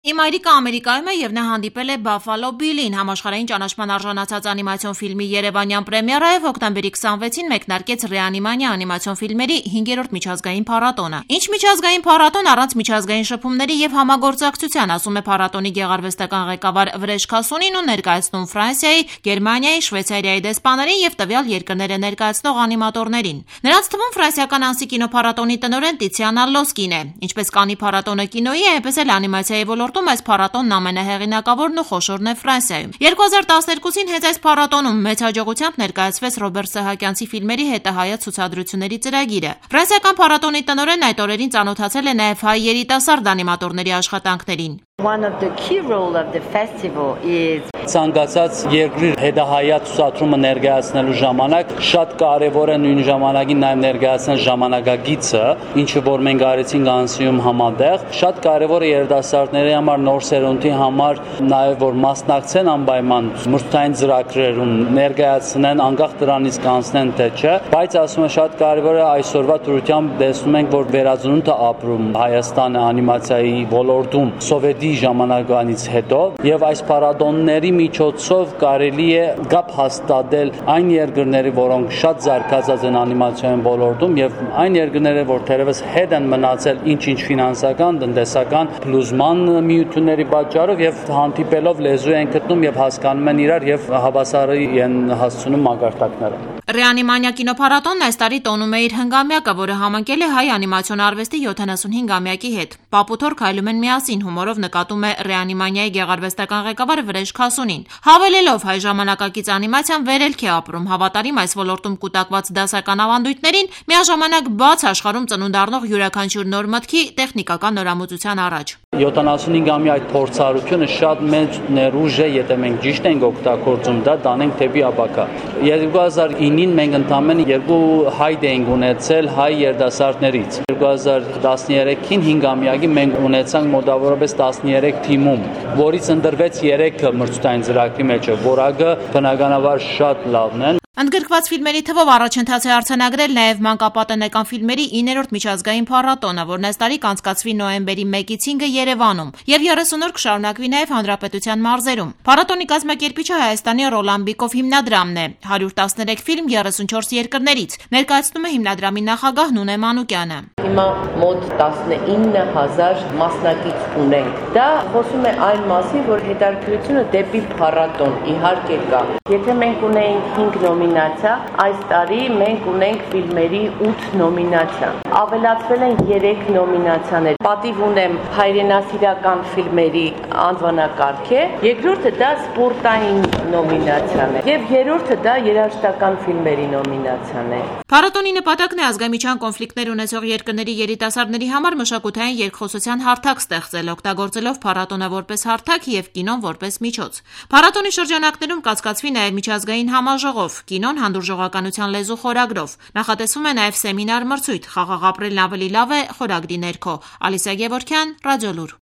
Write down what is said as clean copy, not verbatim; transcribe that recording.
Իմ այրիկը Ամերիկայում է և նա հանդիպել է Buffalo Bill-ին, համաշխարհային ճանաչման արժանացած անիմացիոն ֆիլմի երևանյան պրեմիերայով հոկտեմբերի 26-ին մեկնարկեց Ռեանիմանիա անիմացիոն ֆիլմերի 5-րդ միջազգային փառատոնը։ Ինչ միջազգային փառատոն առանց միջազգային շփումների և համագործակցության, ասում է փառատոնի գեղարվեստական ղեկավար Վրեժ Քասունին ու ներկայացնում Ֆրանսիայի, Գերմանիայի, Շվեյցարիայի դեսպաներին և տվյալ երկրներ է ներկայացնող անիմատորներին։ Նրանց թվում ֆրանսիական Անսի կինոփառատոնի տնօրեն Տիցիանա Լոսկին է։ Ինչպես Կաննի փառատոնը կինոյի է, այնպես էլ անիմացիայի ոլորտում այս փառատոնն ամենահեղինակավորն ու խոշորն է Ֆրանսիայում։ 2012-ին հենց այս փառատոնում մեծ հաջողությամբ ներկայացվեց Ռոբերտ Սահակյանցի ֆիլմերի հետահայաց ցուցադրությունների ծրագիրը։ Ֆրանսիական փառատոնի տնօրենն այդ օրերին ծանոթացել է նաև հայ երիտասարդ անիմատորների աշխատանքներին։ One of the key role of the festival is ցանկացած երկրի հետահայաց ցուցադրումը ներկայացնելու ժամանակ շատ կարևոր է նույն ժամանակին նաև ներկայացնել ժամանակագիծը, ինչը որ մենք արեցինք Անսիում համատեղ, շատ կարևոր է երիտասարդների համար, նոր սերունդի համար, նաև որ մասնակցեն անպայման մրցային ծրագրերում ներկայացնեն, անկախ դրանից կանցնեն թե չէ, բայց ասում եմ շատ կարևոր է այսօրվա դրությամբ տեսնում ենք, որ վերածնունդը ապրում Հայաստանը անիմացիայի ոլորտում սովետի ժամանակվանից հետո եւ այս փառատոնների միջոցով կարելի է գապ հաստատել այն երկրների, որոնք շատ զարգացած են անիմացիոն ոլորտում եւ այն երկրները, որ թերևս հետ են մնացել ինչ-ինչ ֆինանսական, տնտեսական փլուզման միությունների պատճառով եւ հանդիպելով լեզու են գտնում եւ հասկանում են իրար եւ հավասարի են հասցնում մակարդակները։ Ռեանիմանիա կինոփառատոնն այս տարի տոնում է իր հնգամյակը, որը համընկել է հայ անիմացիոն արվեստի 75-ամյակի հետ։ Պապութոր քայլում են միասին հումորով նկատում է Ռեանիմանիայի գեղարվեստական ղեկավար Վրեժ Քասունին։ Հավելելով հայ ժամանակակից անիմացիան վերելք է ապրում, հավատարիմ այս ոլորտում կուտակված դասական ավանդույթներին, միաժամանակ բաց աշխարհում ծնունդ առնող յուրաքանչյուր նոր մտքի տեխնիկական նորամուծության առաջ։ 75-ամյա այդ փորձառությունը շատ մեծ ներուժ է, եթե մենք ճիշտ ենք օգտագործում դա, տանենք դեպի ապագա։ 2009-ին մենք ընդամենը 2 հայտ էինք ունեցել հայ երիտասարդներից։ 2013-ին 5-ամյակի մենք ունեցանք մոտավորապես 13 թիմում, որից ընտրվեց 3-ը մրցույթային ծրագրի մեջ, որակը բնականաբար շատ լավն է։ Ընդգրկված ֆիլմերի թվով առաջընթաց է արձանագրել նաև մանկապատենեկան ֆիլմերի 9-րդ միջազգային փառատոնը, որն այս տարի կանցկացվի նոյեմբերի 1-ից 5-ը Երևանում եւ 30 օր կշարունակվի նաև հանրապետության մարզերում։ Փառատոնի կազմակերպիչը Հայաստանի Ռոլան Բիկով հիմնադրամն է, 113 ֆիլմ 34 երկրներից, ներկայացնում է հիմնադրամի նախագահ Նունե Մանուկյանը։ Հիմա մոտ 19000 մասնակից ունենք։ Դա խոսում է այն մասին, որ հետաքրքրությունը դեպի փառատոն իհարկե կա։ Եթե մենք ունեինք 5 նոմինացիա, այս տարի մենք ունենք ֆիլմերի 8 նոմինացիա։ Ավելացվել են 3 նոմինացիաներ։ Պատիվ ունեմ հայրենասիրական ֆիլմերի անվանակարգ է, երկրորդը դա սպորտային նոմինացիան է, եւ երրորդը դա երաժշտական ֆիլմերի նոմինացիան է։ Փառատոնի նպատակն է ազգամիջյան կոնֆլիկտներ ունեցող երկրների երիտասարդների համար մշակութային երկխոսության հարթակ ստեղծել, օգտագործելով փառատոնը որպես հարթակ եւ կինոն որպես միջոց։ Փառատոնի շրջանակներում կացկացվի նաև միջազգային համաժողով, կինոն հանդուրժողականության լեզու խորագրով։ Նախատեսվում է նաև սեմինար մրցույթ «Խաղաղ ապրելն ավելի լավ է» խորագրի ներքո։ Ալիսա Գևորգյան, Ռադիոլուր։